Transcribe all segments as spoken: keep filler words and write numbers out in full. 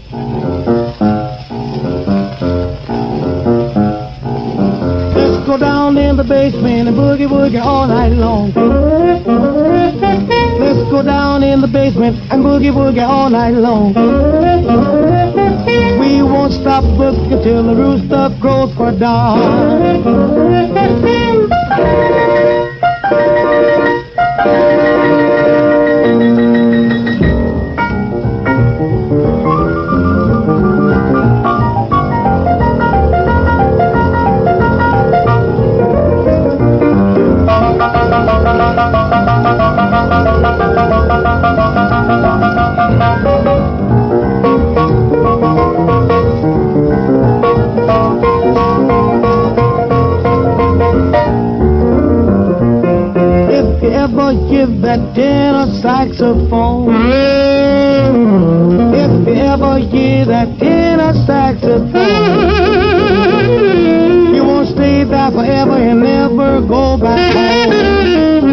Let's go down in the basement and boogie woogie all night long. Let's go down in the basement and boogie woogie all night long. We won't stop boogie till the rooster crows for dawn. Give that tenor saxophone. If you ever hear that tenor saxophone, you won't stay there forever and never go back home.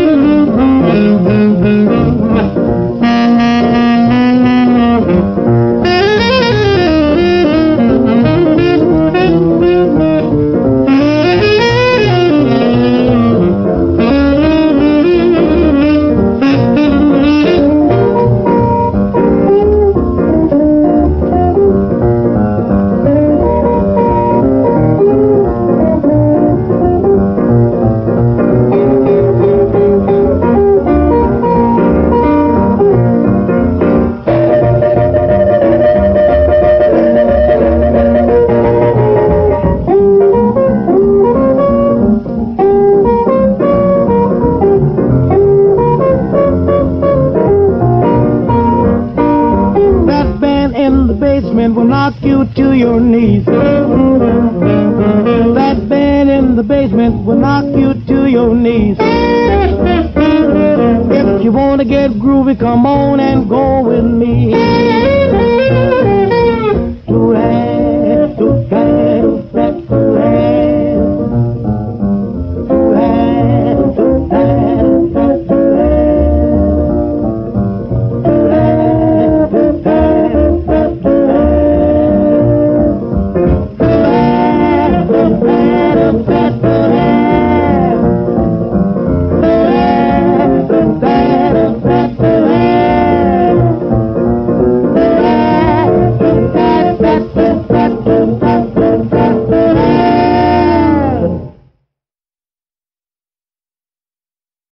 Will knock you to your knees. That band in the basement will knock you to your knees. If you want to get groovy, come on and go with me.